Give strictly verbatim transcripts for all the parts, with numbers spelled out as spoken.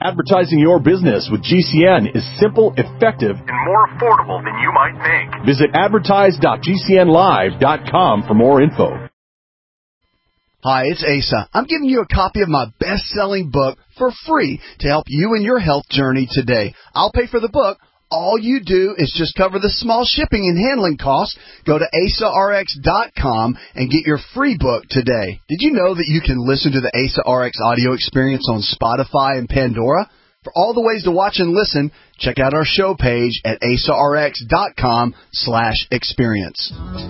Advertising your business with G C N is simple, effective, and more affordable than you might think. Visit advertise dot g c n live dot com for more info. Hi, it's Asa. I'm giving you a copy of my best-selling book for free to help you in your health journey today. I'll pay for the book. All you do is just cover the small shipping and handling costs. Go to asa r x dot com and get your free book today. Did you know that you can listen to the Asa R X audio experience on Spotify and Pandora? For all the ways to watch and listen, check out our show page at asa r x dot com slash experience.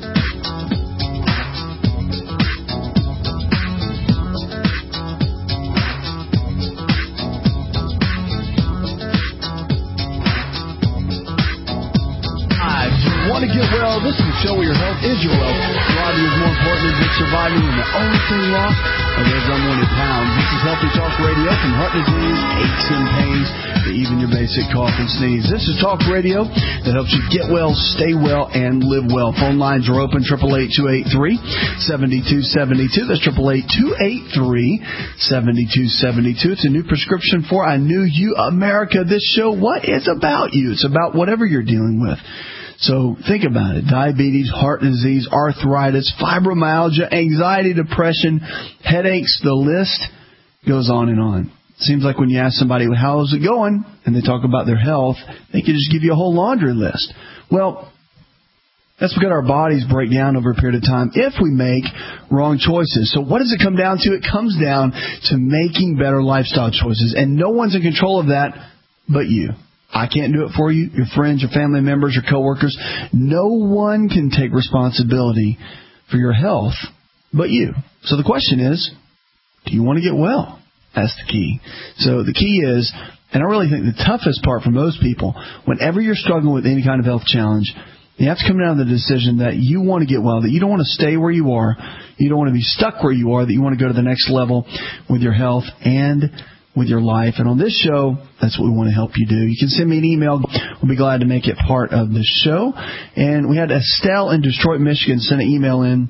Want to get well? This is a show where your health is your wealth. A lot of you is more important than just surviving, and the only thing lost are those unwanted pounds. This is Healthy Talk Radio from heart disease, aches and pains, to even your basic cough and sneeze. This is Talk Radio that helps you get well, stay well, and live well. Phone lines are open, eight eight eight, two eight three, seven two seven two. That's eight eight eight, two eight three, seven two seven two. It's a new prescription for I Knew You America. This show, what is about you? It's about whatever you're dealing with. So think about it. Diabetes, heart disease, arthritis, fibromyalgia, anxiety, depression, headaches, the list goes on and on. It seems like when you ask somebody, well, how's it going? And they talk about their health, they can just give you a whole laundry list. Well, that's because our bodies break down over a period of time if we make wrong choices. So what does it come down to? It comes down to making better lifestyle choices. And no one's in control of that but you. I can't do it for you, your friends, your family members, your coworkers. No one can take responsibility for your health but you. So the question is, do you want to get well? That's the key. So the key is, and I really think the toughest part for most people, whenever you're struggling with any kind of health challenge, you have to come down to the decision that you want to get well, that you don't want to stay where you are, you don't want to be stuck where you are, that you want to go to the next level with your health and with your life. And on this show, that's what we want to help you do. You can send me an email. We'll be glad to make it part of the show. And we had Estelle in Detroit, Michigan send an email in.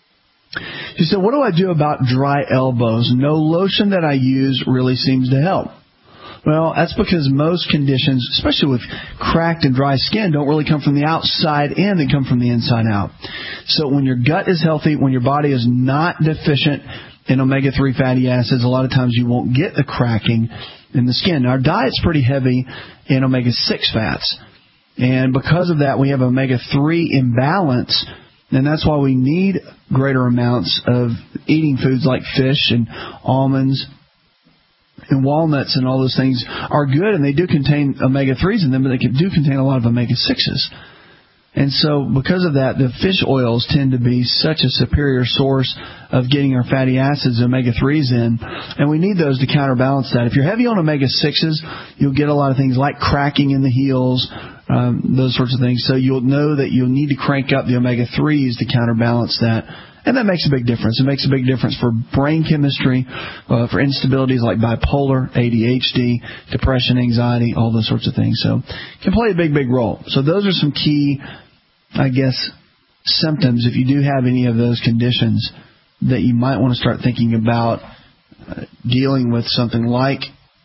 She said, what do I do about dry elbows? No lotion that I use really seems to help. Well, that's because most conditions, especially with cracked and dry skin, don't really come from the outside in, they come from the inside out. So when your gut is healthy, when your body is not deficient in omega three fatty acids, a lot of times you won't get the cracking in the skin. Now, our diet's pretty heavy in omega six fats. And because of that, we have omega three imbalance. And that's why we need greater amounts of eating foods like fish and almonds and walnuts, and all those things are good, and they do contain omega threes in them, but they do contain a lot of omega sixes. And so because of that, the fish oils tend to be such a superior source of getting our fatty acids, omega threes in, and we need those to counterbalance that. If you're heavy on omega sixes, you'll get a lot of things like cracking in the heels, um, those sorts of things. So you'll know that you'll need to crank up the omega threes to counterbalance that. And that makes a big difference. It makes a big difference for brain chemistry, uh, for instabilities like bipolar, A D H D, depression, anxiety, all those sorts of things. So it can play a big, big role. So those are some key, I guess, symptoms, if you do have any of those conditions, that you might want to start thinking about uh, dealing with something like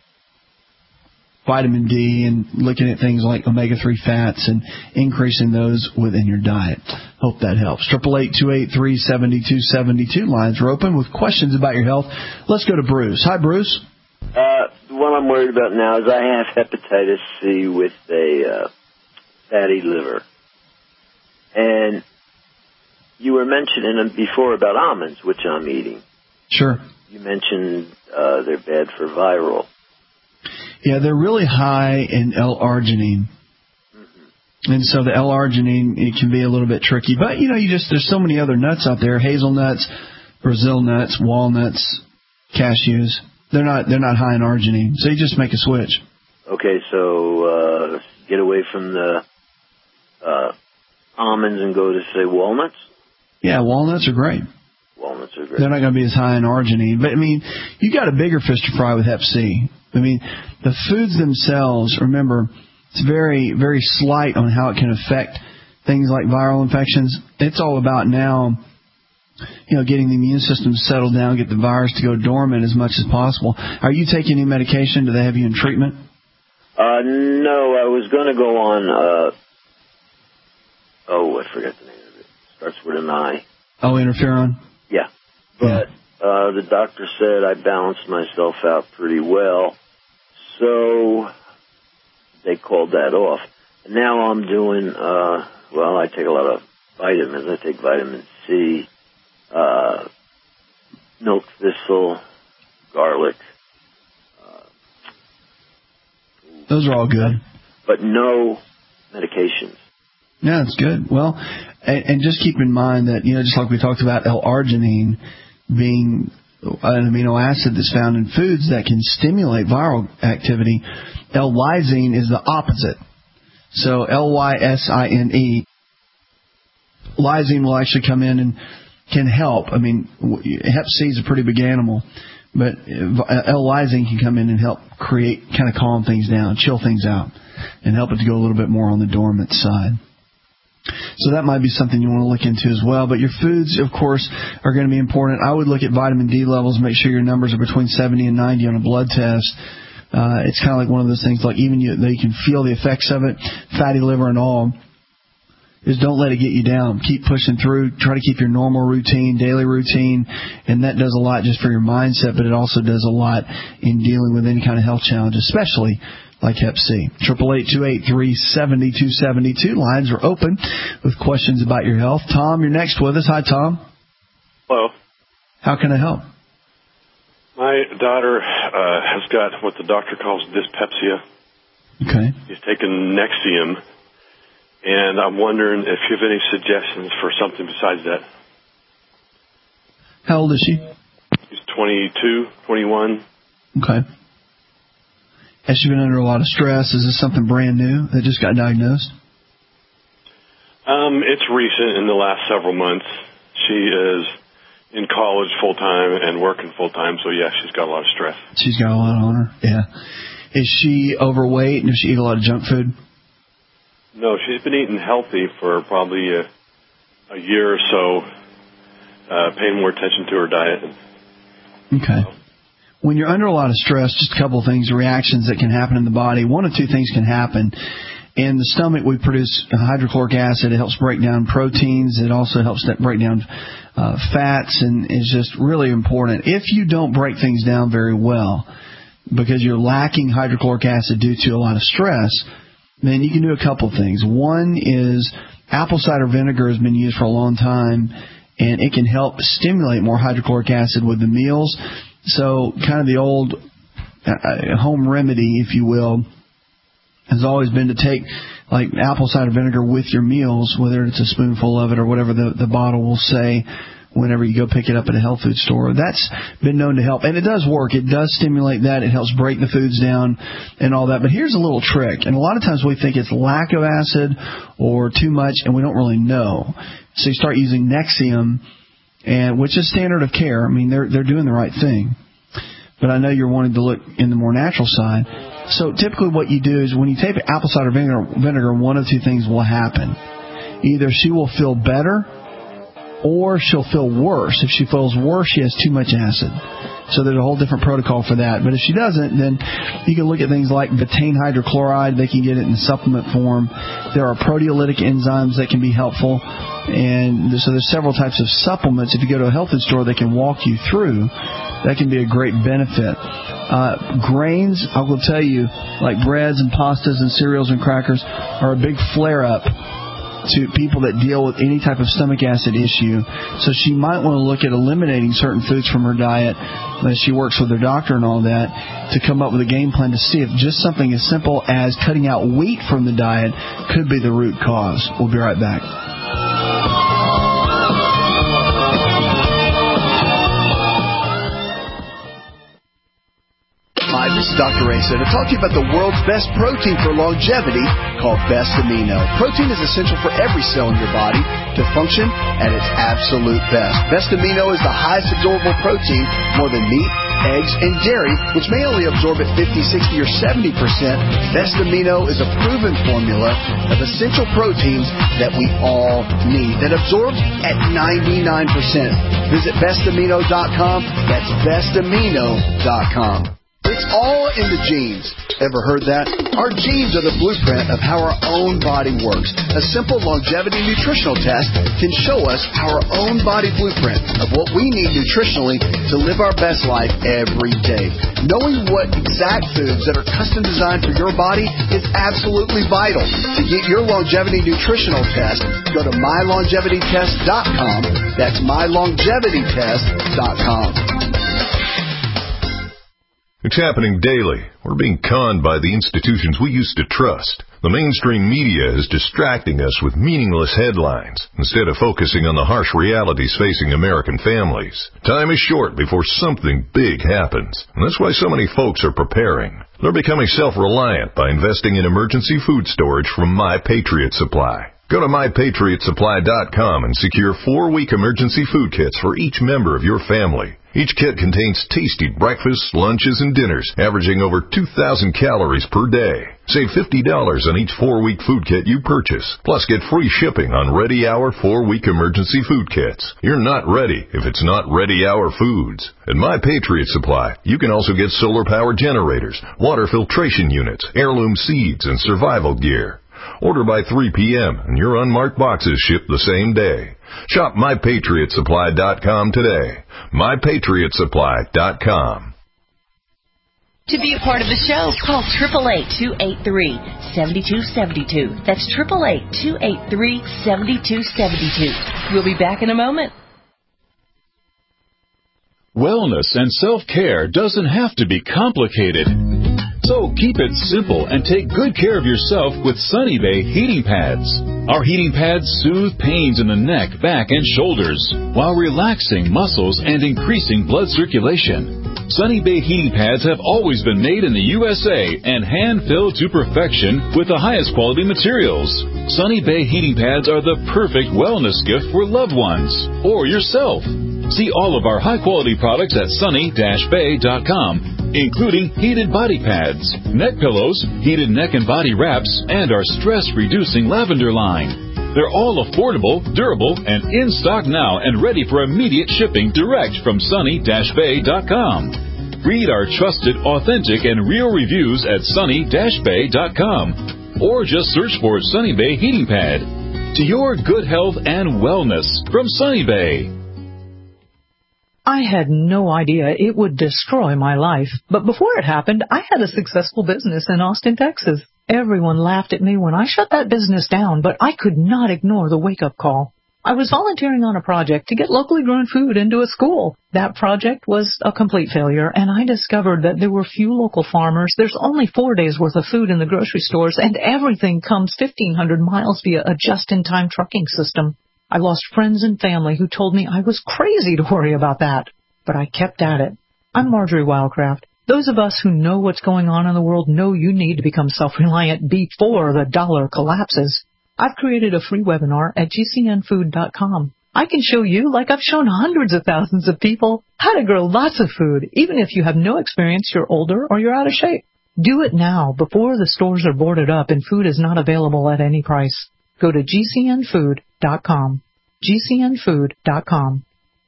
vitamin D and looking at things like omega three fats and increasing those within your diet. Hope that helps. eight eight eight, two eight three, seven two seven two. Lines are open with questions about your health. Let's go to Bruce. Hi, Bruce. Uh, what I'm worried about now is I have hepatitis C with a uh, fatty liver. And you were mentioning before about almonds, which I'm eating. Sure. You mentioned uh, they're bad for viral. Yeah, they're really high in L-arginine. Mm-hmm. And so the L-arginine, it can be a little bit tricky. But, you know, you just there's so many other nuts out there, hazelnuts, Brazil nuts, walnuts, cashews. They're not they're not high in arginine. So you just make a switch. Okay, so uh, get away from the uh, almonds and go to, say, walnuts? Yeah, walnuts are great. Walnuts are great. They're not going to be as high in arginine. But, I mean, you got a bigger fish to fry with hep C. I mean, the foods themselves, remember, it's very, very slight on how it can affect things like viral infections. It's all about now you know, getting the immune system settled down, get the virus to go dormant as much as possible. Are you taking any medication? Do they have you in treatment? Uh, no, I was going to go on, uh, oh, I forget the name of it. Starts with an I. Oh, interferon? Yeah. But yeah. Uh, the doctor said I balanced myself out pretty well, so they called that off. And now I'm doing, uh, well, I take a lot of vitamins. I take vitamin C, uh, milk thistle, garlic. Uh, Those are all good. But no medications. Yeah, that's good. Well, and, and just keep in mind that, you know, just like we talked about L-arginine being an amino acid that's found in foods that can stimulate viral activity, L-lysine is the opposite. So L Y S I N E, lysine will actually come in and can help. I mean, hep C is a pretty big animal, but L-lysine can come in and help create, kind of calm things down, chill things out, and help it to go a little bit more on the dormant side. So that might be something you want to look into as well. But your foods, of course, are going to be important. I would look at vitamin D levels, make sure your numbers are between seventy and ninety on a blood test. Uh, it's kind of like one of those things, like even you, you can feel the effects of it, fatty liver and all, is don't let it get you down. Keep pushing through. Try to keep your normal routine, daily routine, and that does a lot just for your mindset, but it also does a lot in dealing with any kind of health challenge, especially like hep C. eight eight eight, two eight three, seven two seven two. Lines are open with questions about your health. Tom, you're next with us. Hi, Tom. Hello. How can I help? My daughter uh, has got what the doctor calls dyspepsia. Okay. She's taken Nexium, and I'm wondering if you have any suggestions for something besides that. How old is she? She's twenty-two, twenty-one. Okay. Has she been under a lot of stress? Is this something brand new that just got diagnosed? Um, it's recent, in the last several months. She is in college full-time and working full-time, so, yeah, she's got a lot of stress. She's got a lot on her, yeah. Is she overweight, and does she eat a lot of junk food? No, she's been eating healthy for probably a, a year or so, uh, paying more attention to her diet. Okay. When you're under a lot of stress, just a couple of things, reactions that can happen in the body. One of two things can happen. In the stomach, we produce hydrochloric acid. It helps break down proteins. It also helps break down uh, fats, and is just really important. If you don't break things down very well because you're lacking hydrochloric acid due to a lot of stress, then you can do a couple of things. One is apple cider vinegar has been used for a long time, and it can help stimulate more hydrochloric acid with the meals. So kind of the old uh, home remedy, if you will, has always been to take like apple cider vinegar with your meals, whether it's a spoonful of it or whatever the, the bottle will say whenever you go pick it up at a health food store. That's been known to help. And it does work. It does stimulate that. It helps break the foods down and all that. But here's a little trick. And a lot of times we think it's lack of acid or too much, and we don't really know. So you start using Nexium, and which is standard of care. I mean, they're they're doing the right thing. But I know you're wanting to look in the more natural side. So typically what you do is when you take apple cider vinegar, vinegar, one of two things will happen. Either she will feel better or she'll feel worse. If she feels worse, she has too much acid. So there's a whole different protocol for that. But if she doesn't, then you can look at things like betaine hydrochloride. They can get it in supplement form. There are proteolytic enzymes that can be helpful. And so there's several types of supplements. If you go to a health food store, they can walk you through. That can be a great benefit. Uh, grains, I will tell you, like breads and pastas and cereals and crackers, are a big flare-up to people that deal with any type of stomach acid issue. So she might want to look at eliminating certain foods from her diet as she works with her doctor and all that to come up with a game plan to see if just something as simple as cutting out wheat from the diet could be the root cause. We'll be right back. Hi, this is Doctor Asa to talk to you about the world's best protein for longevity called Best Amino. Protein is essential for every cell in your body to function at its absolute best. Best Amino is the highest absorbable protein, more than meat, eggs, and dairy, which may only absorb at fifty, sixty, or seventy percent, Best Amino is a proven formula of essential proteins that we all need that absorbs at ninety-nine percent. Visit best amino dot com. That's best amino dot com. It's all in the genes. Ever heard that? Our genes are the blueprint of how our own body works. A simple longevity nutritional test can show us our own body blueprint of what we need nutritionally to live our best life every day. Knowing what exact foods that are custom designed for your body is absolutely vital. To get your longevity nutritional test, go to my longevity test dot com. That's my longevity test dot com. It's happening daily. We're being conned by the institutions we used to trust. The mainstream media is distracting us with meaningless headlines instead of focusing on the harsh realities facing American families. Time is short before something big happens, and that's why so many folks are preparing. They're becoming self-reliant by investing in emergency food storage from My Patriot Supply. Go to my patriot supply dot com and secure four-week emergency food kits for each member of your family. Each kit contains tasty breakfasts, lunches, and dinners, averaging over two thousand calories per day. Save fifty dollars on each four-week food kit you purchase, plus get free shipping on Ready Hour four-week emergency food kits. You're not ready if it's not Ready Hour foods. At My Patriot Supply, you can also get solar-powered generators, water filtration units, heirloom seeds, and survival gear. Order by three p.m. and your unmarked boxes ship the same day. Shop my patriot supply dot com today. my patriot supply dot com. To be a part of the show, call eight eight eight, two eight three, seven two seven two. That's eight eight eight, two eight three, seven two seven two. We'll be back in a moment. Wellness and self-care doesn't have to be complicated. So keep it simple and take good care of yourself with Sunny Bay heating pads. Our heating pads soothe pains in the neck, back, and shoulders while relaxing muscles and increasing blood circulation. Sunny Bay heating pads have always been made in the U S A and hand-filled to perfection with the highest quality materials. Sunny Bay heating pads are the perfect wellness gift for loved ones or yourself. See all of our high-quality products at sunny dash bay dot com, including heated body pads, neck pillows, heated neck and body wraps, and our stress-reducing lavender line. They're all affordable, durable, and in stock now and ready for immediate shipping direct from sunny dash bay dot com. Read our trusted, authentic, and real reviews at sunny dash bay dot com, or just search for Sunny Bay Heating Pad. To your good health and wellness from Sunny Bay. I had no idea it would destroy my life, but before it happened, I had a successful business in Austin, Texas. Everyone laughed at me when I shut that business down, but I could not ignore the wake-up call. I was volunteering on a project to get locally grown food into a school. That project was a complete failure, and I discovered that there were few local farmers. There's only four days' worth of food in the grocery stores, and everything comes fifteen hundred miles via a just-in-time trucking system. I lost friends and family who told me I was crazy to worry about that, but I kept at it. I'm Marjorie Wildcraft. Those of us who know what's going on in the world know you need to become self-reliant before the dollar collapses. I've created a free webinar at G C N food dot com. I can show you, like I've shown hundreds of thousands of people, how to grow lots of food, even if you have no experience, you're older, or you're out of shape. Do it now before the stores are boarded up and food is not available at any price. Go to G C N food dot com. G C N food dot com.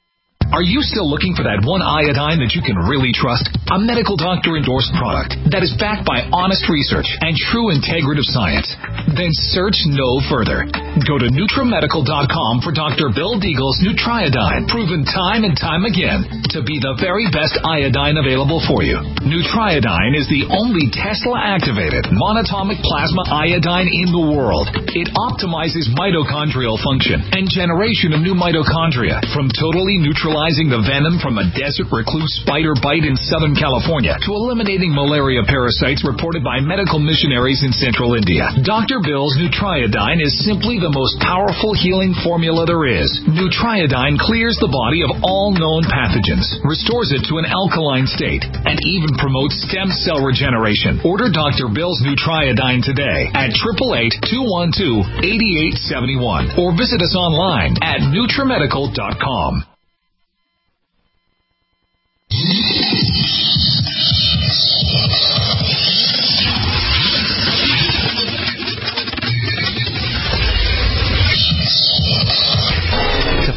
Are you still looking for that one iodine that you can really trust? A medical doctor-endorsed product that is backed by honest research and true integrative science? Then search no further. Go to Nutramedical dot com for Doctor Bill Deagle's Nutriodine, proven time and time again to be the very best iodine available for you. Nutriodine is the only Tesla-activated monatomic plasma iodine in the world. It optimizes mitochondrial function and generation of new mitochondria from totally neutralizing the venom from a desert recluse spider bite in Southern California to eliminating malaria parasites reported by medical missionaries in central India. Doctor Bill's Nutriodine is simply the most powerful healing formula there is. Nutriodine clears the body of all known pathogens, restores it to an alkaline state, and even promotes stem cell regeneration. Order Doctor Bill's Nutriodine today at eight eight eight, two one two, eight eight seven one or visit us online at Nutramedical dot com.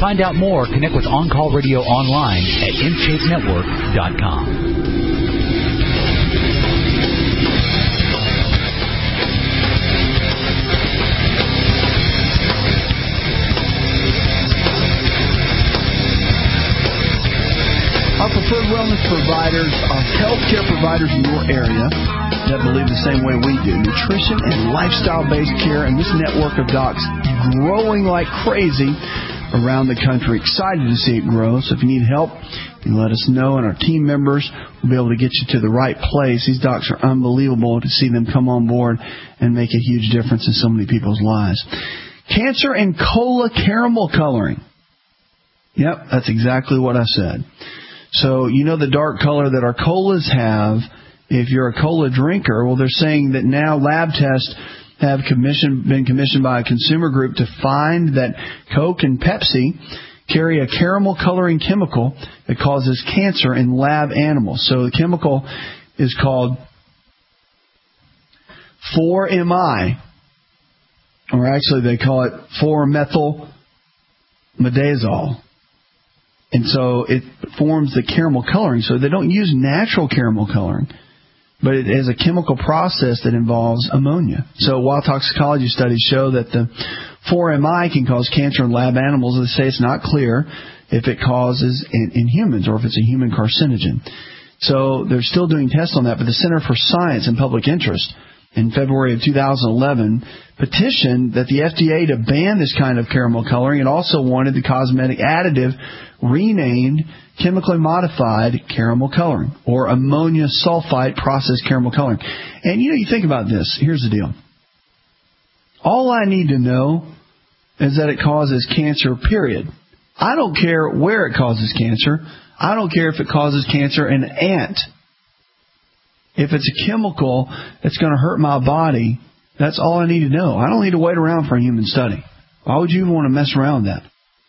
find out more, connect with On Call Radio online at in shape network dot com. Our preferred wellness providers are healthcare providers in your area that believe the same way we do. Nutrition and lifestyle-based care, and this network of docs growing like crazy around the country. Excited to see it grow. So if you need help, you let us know, and our team members will be able to get you to the right place. These docs are unbelievable to see them come on board and make a huge difference in so many people's lives. Cancer and cola caramel coloring. Yep, that's exactly what I said. So, you know the dark color that our colas have, if you're a cola drinker, well, they're saying that now lab tests have commissioned, been commissioned by a consumer group to find that Coke and Pepsi carry a caramel coloring chemical that causes cancer in lab animals. So the chemical is called four M I, or actually they call it four methyl midazole. And so it forms the caramel coloring. So they don't use natural caramel coloring, but it is a chemical process that involves ammonia. So while toxicology studies show that the four M I can cause cancer in lab animals, they say it's not clear if it causes in, in humans or if it's a human carcinogen. So they're still doing tests on that, but the Center for Science and Public Interest in February of two thousand eleven petitioned that the F D A to ban this kind of caramel coloring, and also wanted the cosmetic additive renamed chemically modified caramel coloring, or ammonia sulfite processed caramel coloring. And, you know, you think about this. Here's the deal. All I need to know is that it causes cancer, period. I don't care where it causes cancer. I don't care if it causes cancer in an ant. If it's a chemical that's going to hurt my body, that's all I need to know. I don't need to wait around for a human study. Why would you even want to mess around with that?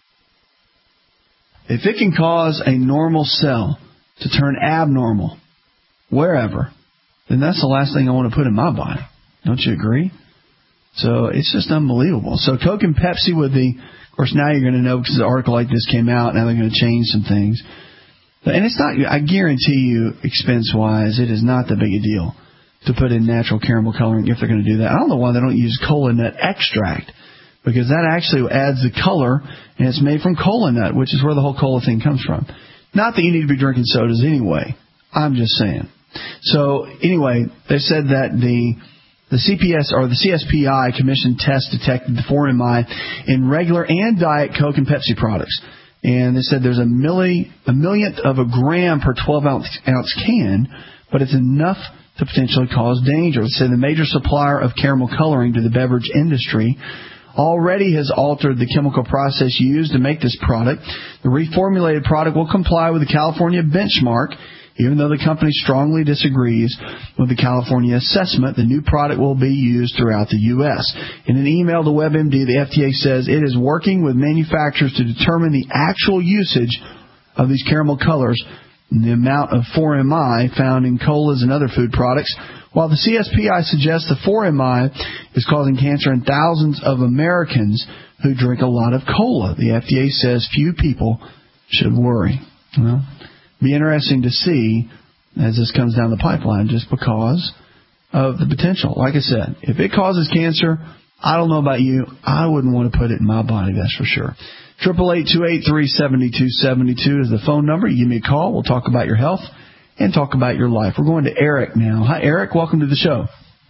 If it can cause a normal cell to turn abnormal, wherever, then that's the last thing I want to put in my body. Don't you agree? So it's just unbelievable. So Coke and Pepsi with the, of course, now you're going to know because an article like this came out. Now they're going to change some things. And it's not, I guarantee you, expense-wise, it is not that big a deal to put in natural caramel coloring if they're going to do that. I don't know why they don't use cola nut extract, because that actually adds the color, and it's made from cola nut, which is where the whole cola thing comes from. Not that you need to be drinking sodas anyway. I'm just saying. So, anyway, they said that the the C P S or the C S P I commissioned test detected the four M I in regular and diet Coke and Pepsi products. And they said there's a milli, a millionth of a gram per twelve ounce, ounce can, but it's enough to potentially cause danger. They said the major supplier of caramel coloring to the beverage industry already has altered the chemical process used to make this product. The reformulated product will comply with the California benchmark. Even though the company strongly disagrees with the California assessment, the new product will be used throughout the U S. In an email to WebMD, the F D A says it is working with manufacturers to determine the actual usage of these caramel colors and the amount of four M I found in colas and other food products. While the C S P I suggests the four M I is causing cancer in thousands of Americans who drink a lot of cola, the F D A says few people should worry. Well, be interesting to see as this comes down the pipeline, just because of the potential. Like I said, if it causes cancer, I don't know about you, I wouldn't want to put it in my body, that's for sure. Triple eight two eight three seventy two seventy two is the phone number. You give me a call. We'll talk about your health and talk about your life. We're going to Eric now. Hi, Eric. Welcome to the show.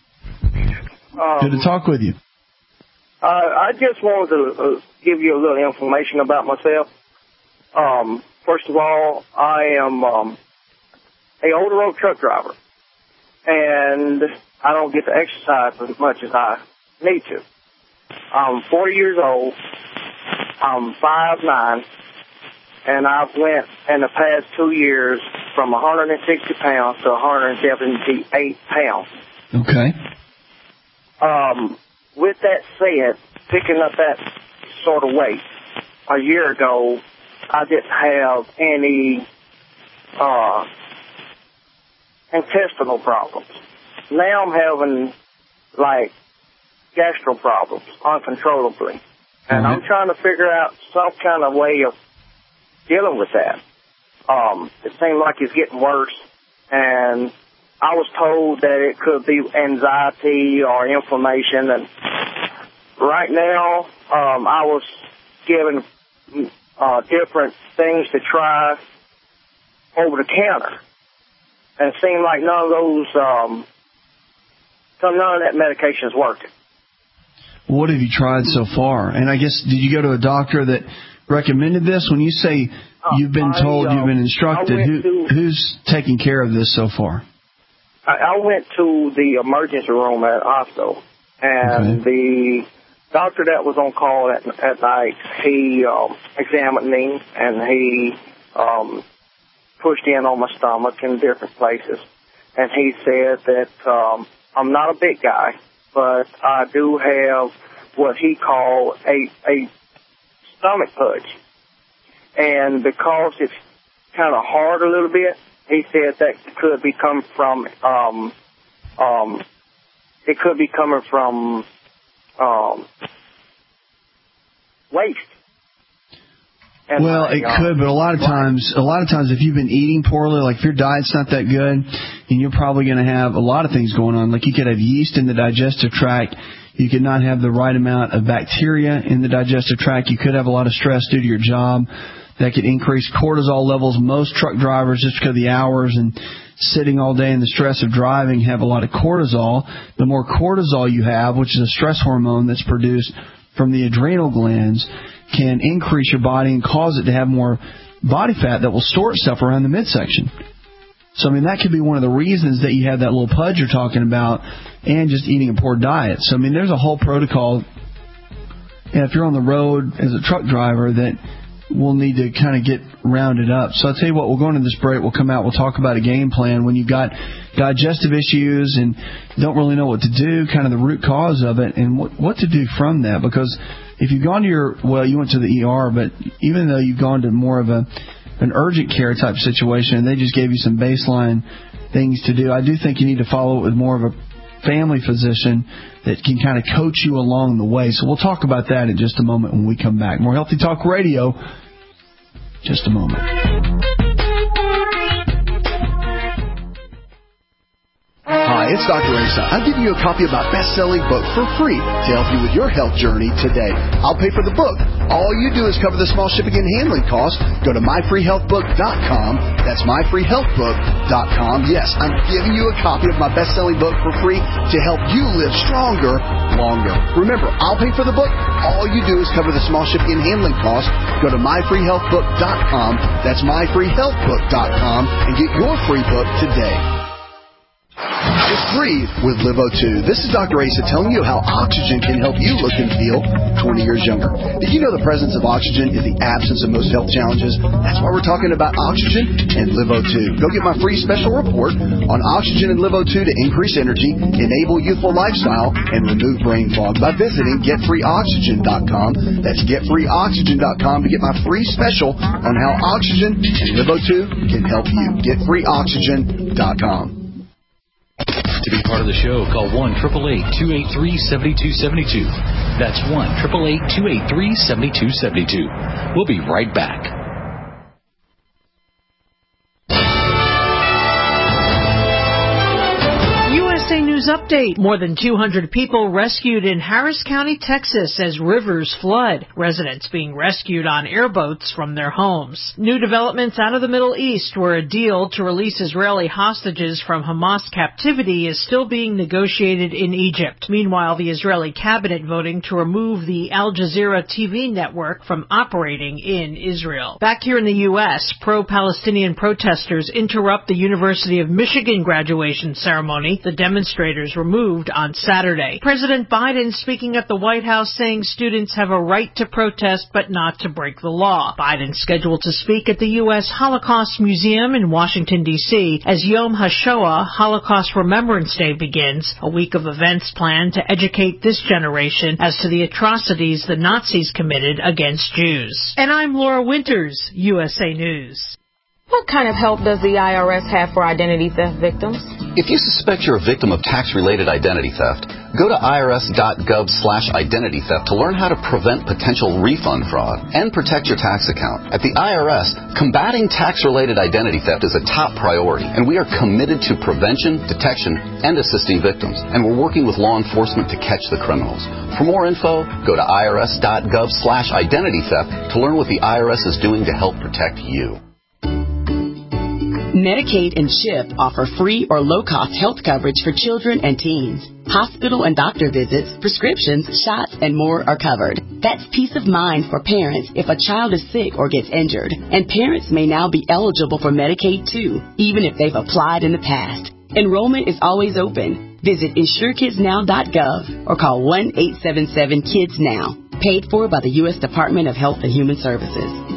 Um, Good to talk with you. Uh, I just wanted to uh, give you a little information about myself. Um, first of all, I am um, a over-the-road truck driver, and I don't get to exercise as much as I need to. I'm forty years old. I'm five nine, and I've went in the past two years from one hundred sixty pounds to one hundred seventy-eight pounds. Okay. Um, with that said, picking up that sort of weight a year ago, I didn't have any uh, intestinal problems. Now I'm having, like, gastro problems uncontrollably. And right. I'm trying to figure out some kind of way of dealing with that. Um, it seems like it's getting worse, and I was told that it could be anxiety or inflammation, and right now um, I was given uh, different things to try over the counter, and it seemed like none of those, um, none of that medication is working. What have you tried so far? And I guess, did you go to a doctor that recommended this? When you say you've been uh, told, I, uh, you've been instructed, who, to, who's taking care of this so far? I, I went to the emergency room at hospital, and okay. the doctor that was on call at, at night, he um, examined me, and he um, pushed in on my stomach in different places, and he said that um, I'm not a big guy, but I do have what he called a, a stomach pudge. And because it's kind of hard a little bit, he said that could be coming from, um, um, it could be coming from um, waste. And well, my, it uh, could, but a lot of times, a lot of times, if you've been eating poorly, like if your diet's not that good, and you're probably going to have a lot of things going on. Like you could have yeast in the digestive tract. You could not have the right amount of bacteria in the digestive tract. You could have a lot of stress due to your job. That could increase cortisol levels. Most truck drivers, just because of the hours and sitting all day and the stress of driving, have a lot of cortisol. The more cortisol you have, which is a stress hormone that's produced from the adrenal glands, can increase your body and cause it to have more body fat that will store itself around the midsection. So, I mean, that could be one of the reasons that you have that little pudge you're talking about, and just eating a poor diet. So, I mean, there's a whole protocol, and if you're on the road as a truck driver, that we'll need to kind of get rounded up. So I'll tell you what, we'll go into this break, we'll come out, we'll talk about a game plan when you've got digestive issues and don't really know what to do, kind of the root cause of it, and what, what to do from that. Because if you've gone to your, well, you went to the E R, but even though you've gone to more of a an urgent care type situation and they just gave you some baseline things to do, I do think you need to follow it with more of a family physician that can kind of coach you along the way. So we'll talk about that in just a moment when we come back. More Healthy Talk Radio. Just a moment. Hi, it's Doctor Asa. I'm giving you a copy of my best-selling book for free to help you with your health journey today. I'll pay for the book. All you do is cover the small shipping and handling costs. Go to my free health book dot com. That's my free health book dot com. Yes, I'm giving you a copy of my best-selling book for free to help you live stronger, longer. Remember, I'll pay for the book. All you do is cover the small shipping and handling costs. Go to my free health book dot com. That's my free health book dot com and get your free book today. Just breathe with Livo two. This is Doctor Asa telling you how oxygen can help you look and feel twenty years younger. Did you know the presence of oxygen is the absence of most health challenges? That's why we're talking about oxygen and Livo two. Go get my free special report on oxygen and Livo two to increase energy, enable youthful lifestyle, and remove brain fog by visiting get free oxygen dot com. That's get free oxygen dot com to get my free special on how oxygen and Livo two can help you. get free oxygen dot com. To be part of the show, call one eight eight eight, two eight three, seven two seven two. That's one eight eight eight, two eight three, seven two seven two. We'll be right back. U S A News Update. More than two hundred people rescued in Harris County, Texas as rivers flood. Residents being rescued on airboats from their homes. New developments out of the Middle East, where a deal to release Israeli hostages from Hamas captivity is still being negotiated in Egypt. Meanwhile, the Israeli cabinet voting to remove the Al Jazeera T V network from operating in Israel. Back here in the U S, pro-Palestinian protesters interrupt the University of Michigan graduation ceremony. The demonstrators were moved on Saturday. President Biden speaking at the White House saying students have a right to protest but not to break the law. Biden scheduled to speak at the U S Holocaust Museum in Washington, D C as Yom HaShoah, Holocaust Remembrance Day, begins, a week of events planned to educate this generation as to the atrocities the Nazis committed against Jews. And I'm Laura Winters, U S A News. What kind of help does the I R S have for identity theft victims? If you suspect you're a victim of tax-related identity theft, go to irs.gov slash identity theft to learn how to prevent potential refund fraud and protect your tax account. At the I R S, combating tax-related identity theft is a top priority, and we are committed to prevention, detection, and assisting victims. And we're working with law enforcement to catch the criminals. For more info, go to irs.gov slash identity theft to learn what the I R S is doing to help protect you. Medicaid and CHIP offer free or low-cost health coverage for children and teens. Hospital and doctor visits, prescriptions, shots, and more are covered. That's peace of mind for parents if a child is sick or gets injured. And parents may now be eligible for Medicaid, too, even if they've applied in the past. Enrollment is always open. Visit insure kids now dot gov or call one eight seven seven kids now. Paid for by the U S Department of Health and Human Services.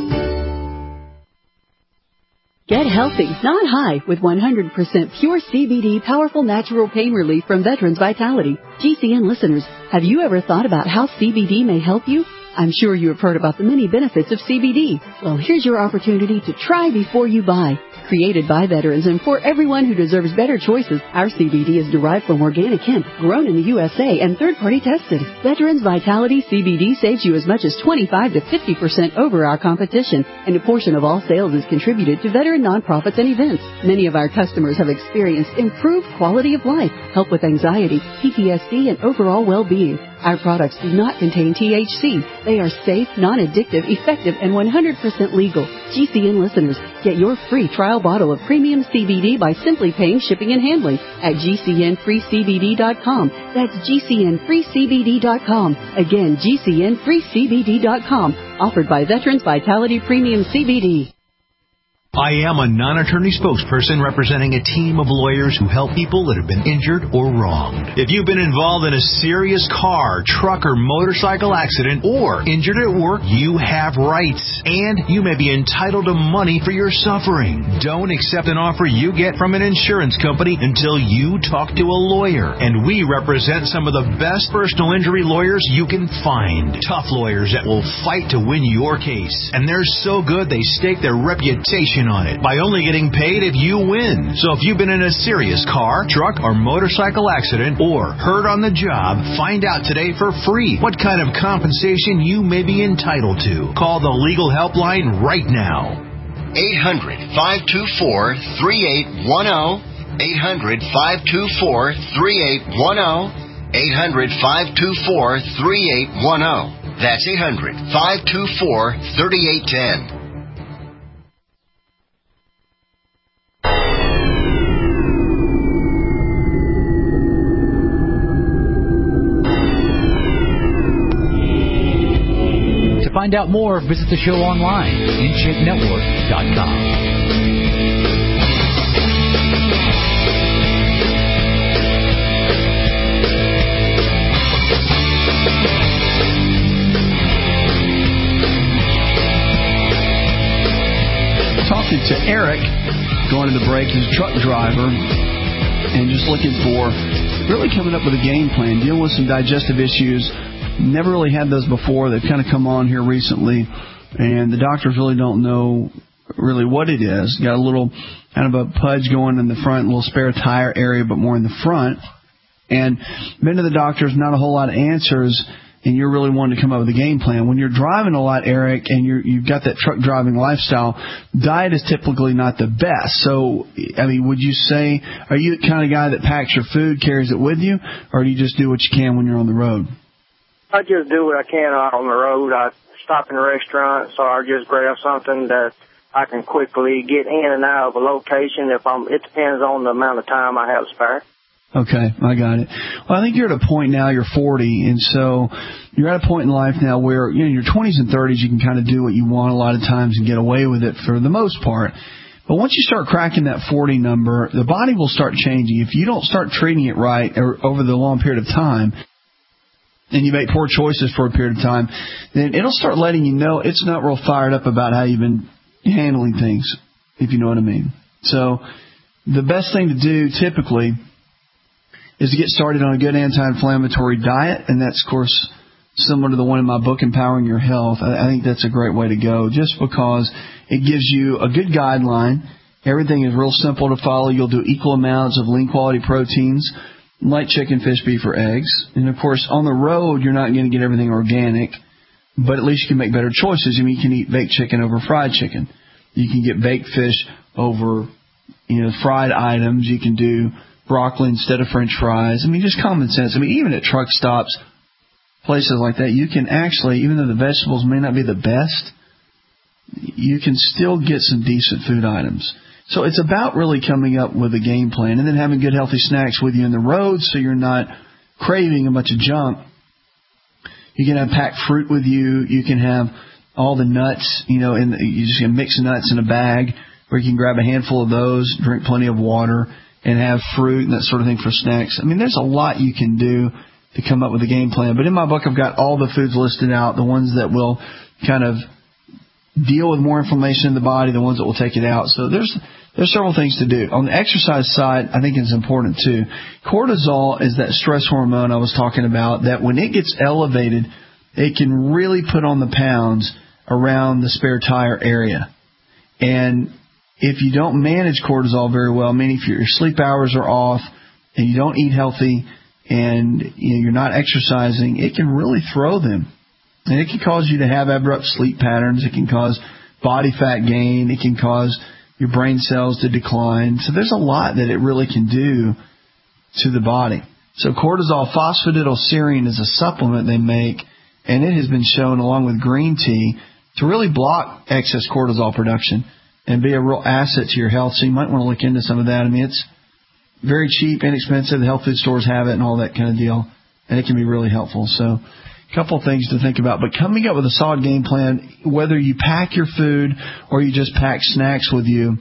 Get healthy, not high, with one hundred percent pure C B D powerful natural pain relief from Veterans Vitality. G C N listeners, have you ever thought about how C B D may help you? I'm sure you have heard about the many benefits of C B D. Well, here's your opportunity to try before you buy. Created by veterans and for everyone who deserves better choices, our C B D is derived from organic hemp, grown in the U S A and third-party tested. Veterans Vitality C B D saves you as much as twenty-five to fifty percent over our competition, and a portion of all sales is contributed to veteran nonprofits and events. Many of our customers have experienced improved quality of life, help with anxiety, P T S D, and overall well-being. Our products do not contain T H C. They are safe, non-addictive, effective, and one hundred percent legal. G C N listeners, get your free trial bottle of premium C B D by simply paying shipping and handling at G C N free C B D dot com. That's G C N free C B D dot com. Again, G C N free C B D dot com. Offered by Veterans Vitality Premium C B D. I am a non-attorney spokesperson representing a team of lawyers who help people that have been injured or wronged. If you've been involved in a serious car, truck, or motorcycle accident or injured at work, you have rights, and you may be entitled to money for your suffering. Don't accept an offer you get from an insurance company until you talk to a lawyer. And we represent some of the best personal injury lawyers you can find. Tough lawyers that will fight to win your case. And they're so good they stake their reputation on it by only getting paid if you win. So if you've been in a serious car, truck, or motorcycle accident or hurt on the job, find out today for free what kind of compensation you may be entitled to. Call the legal helpline right now. eight hundred, five two four, three eight one zero. eight hundred, five two four, three eight one zero. eight hundred, five two four, three eight one zero. That's eight hundred, five two four, three eight one zero. To find out more, visit the show online, in shape network dot com. Talking to Eric, going to the break, he's a truck driver, and just looking for, really coming up with a game plan, dealing with some digestive issues. Never really had those before. They've kind of come on here recently, and the doctors really don't know really what it is. Got a little kind of a pudge going in the front, a little spare tire area, but more in the front. And been to the doctors, not a whole lot of answers, and you're really wanting to come up with a game plan. When you're driving a lot, Eric, and you're, you've got that truck driving lifestyle, diet is typically not the best. So, I mean, would you say, are you the kind of guy that packs your food, carries it with you, or do you just do what you can when you're on the road? I just do what I can on the road. I stop in a restaurant, so I just grab something that I can quickly get in and out of a location. If I'm, it depends on the amount of time I have spare. Okay, I got it. Well, I think you're at a point now, you're forty, and so you're at a point in life now where, you know, in your twenties and thirties, you can kind of do what you want a lot of times and get away with it for the most part. But once you start cracking that forty number, the body will start changing. If you don't start treating it right or over the long period of time, and you make poor choices for a period of time, then it'll start letting you know it's not real fired up about how you've been handling things, if you know what I mean. So the best thing to do typically is to get started on a good anti-inflammatory diet, and that's, of course, similar to the one in my book, Empowering Your Health. I, I think that's a great way to go, just because it gives you a good guideline. Everything is real simple to follow. You'll do equal amounts of lean quality proteins, like chicken, fish, beef, or eggs. And, of course, on the road, you're not going to get everything organic, but at least you can make better choices. I mean, you can eat baked chicken over fried chicken. You can get baked fish over, you know, fried items. You can do broccoli instead of French fries. I mean, just common sense. I mean, even at truck stops, places like that, you can actually, even though the vegetables may not be the best, you can still get some decent food items. So it's about really coming up with a game plan and then having good, healthy snacks with you in the road so you're not craving a bunch of junk. You can have packed fruit with you. You can have all the nuts, you know, and you just can mix nuts in a bag, or you can grab a handful of those, drink plenty of water, and have fruit and that sort of thing for snacks. I mean, there's a lot you can do to come up with a game plan. But in my book, I've got all the foods listed out, the ones that will kind of deal with more inflammation in the body, the ones that will take it out. So there's there's several things to do. On the exercise side, I think it's important too. Cortisol is that stress hormone I was talking about, that when it gets elevated, it can really put on the pounds around the spare tire area. And if you don't manage cortisol very well, meaning if your sleep hours are off and you don't eat healthy and you know, you're not exercising, it can really throw them. And it can cause you to have abrupt sleep patterns. It can cause body fat gain. It can cause your brain cells to decline. So there's a lot that it really can do to the body. So cortisol phosphatidylserine is a supplement they make, and it has been shown, along with green tea, to really block excess cortisol production and be a real asset to your health. So you might want to look into some of that. I mean, it's very cheap, inexpensive. The health food stores have it and all that kind of deal, and it can be really helpful. So a couple of things to think about. But coming up with a solid game plan, whether you pack your food or you just pack snacks with you,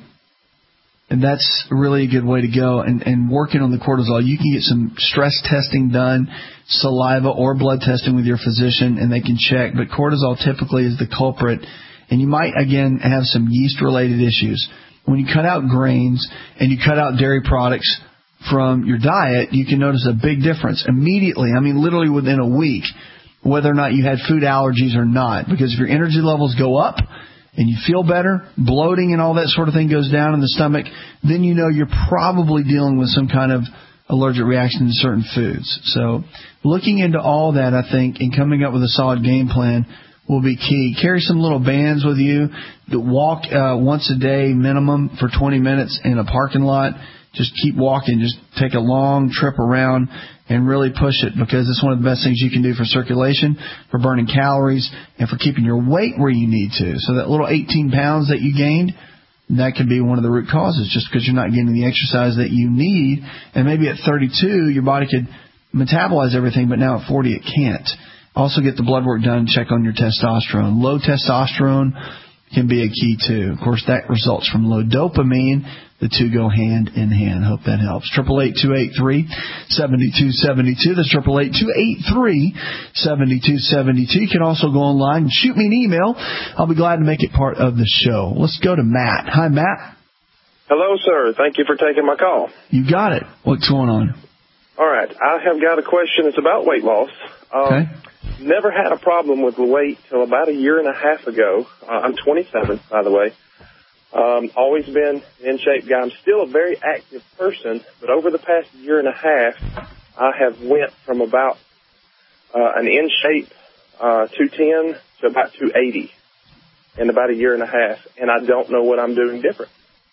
and that's really a good way to go. And, and working on the cortisol, you can get some stress testing done, saliva or blood testing with your physician, and they can check. But cortisol typically is the culprit. And you might, again, have some yeast-related issues. When you cut out grains and you cut out dairy products from your diet, you can notice a big difference immediately. I mean, literally within a week, whether or not you had food allergies or not. Because if your energy levels go up and you feel better, bloating and all that sort of thing goes down in the stomach, then you know you're probably dealing with some kind of allergic reaction to certain foods. So looking into all that, I think, and coming up with a solid game plan will be key. Carry some little bands with you. Walk uh, once a day minimum for twenty minutes in a parking lot. Just keep walking. Just take a long trip around and really push it, because it's one of the best things you can do for circulation, for burning calories, and for keeping your weight where you need to. So that little eighteen pounds that you gained, that could be one of the root causes, just because you're not getting the exercise that you need. And maybe at thirty-two, your body could metabolize everything, but now at forty, it can't. Also get the blood work done, check on your testosterone. Low testosterone can be a key too. Of course, that results from low dopamine. The two go hand in hand. Hope that helps. triple eight, two eight three, seven two seven two. That's triple eight, two eight three, seven two seven two. You can also go online and shoot me an email. I'll be glad to make it part of the show. Let's go to Matt. Hi, Matt. Hello, sir. Thank you for taking my call. You got it. What's going on? All right. I have got a question. It's about weight loss. Um, okay. Never had a problem with the weight till about a year and a half ago. Uh, I'm twenty-seven, by the way. Um, always been an in-shape guy. I'm still a very active person, but over the past year and a half, I have went from about uh, an in-shape uh, two ten to about two eighty in about a year and a half, and I don't know what I'm doing different.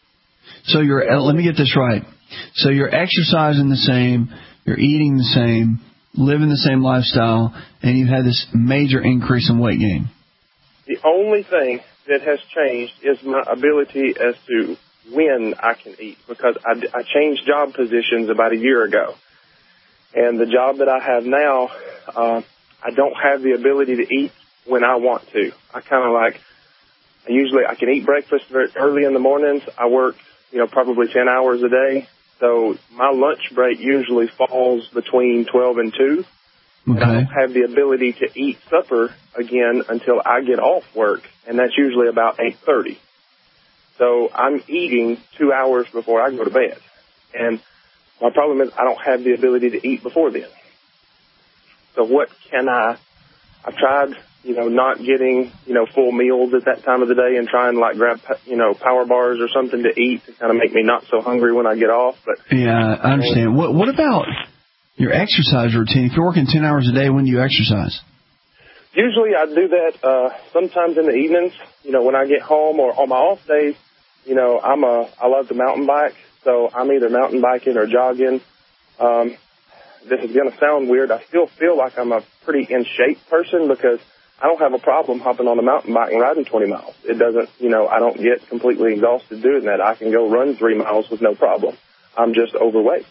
So you're, let me get this right. So you're exercising the same, you're eating the same, living the same lifestyle, and you've had this major increase in weight gain. The only thing that has changed is my ability as to when I can eat, because I, I changed job positions about a year ago. And the job that I have now, uh, I don't have the ability to eat when I want to. I kind of like, I usually, I can eat breakfast very early in the mornings. I work, you know, probably ten hours a day. So my lunch break usually falls between twelve and two. Okay. And I don't have the ability to eat supper again until I get off work, and that's usually about eight thirty. So I'm eating two hours before I go to bed. And my problem is I don't have the ability to eat before then. So what can I I've tried, you know, not getting, you know, full meals at that time of the day and trying to, like, grab, you know, power bars or something to eat to kind of make me not so hungry when I get off. But yeah, I understand. What, what about your exercise routine? If you're working ten hours a day, when do you exercise? Usually I do that uh, sometimes in the evenings, you know, when I get home or on my off days. You know, I'm a, I love to mountain bike, so I'm either mountain biking or jogging. Um, this is going to sound weird. I still feel like I'm a pretty in shape person because I don't have a problem hopping on a mountain bike and riding twenty miles. It doesn't, you know, I don't get completely exhausted doing that. I can go run three miles with no problem. I'm just overweight.